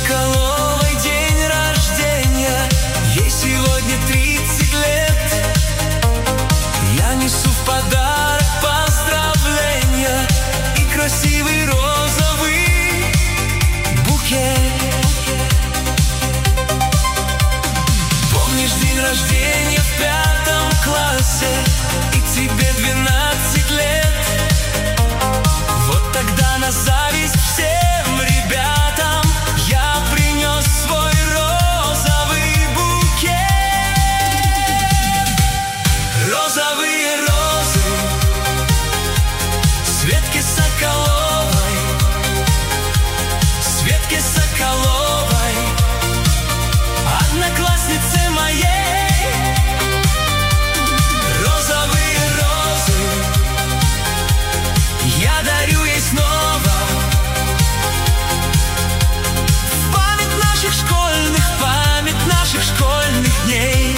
Соколовой день рождения, ей сегодня 30 лет. Я несу в подарок поздравления и красивый розовый букет. Помнишь день рождения в 5 классе, и тебе 12 лет? Вот тогда на зависть всем ребятам я принес свой розовый букет. Розовые розы Светке Соколовой, Светке Соколовой, однокласснице моей. Розовые розы я дарю ей снова, в память наших школьных дней.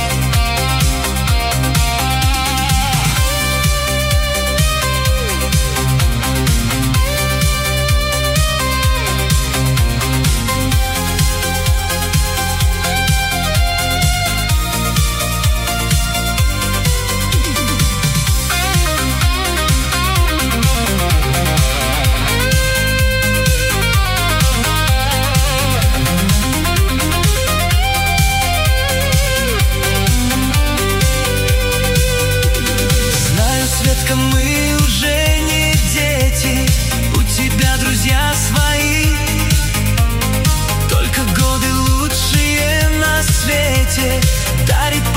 Мы уже не дети, у тебя друзья свои, только годы лучшие на свете дарить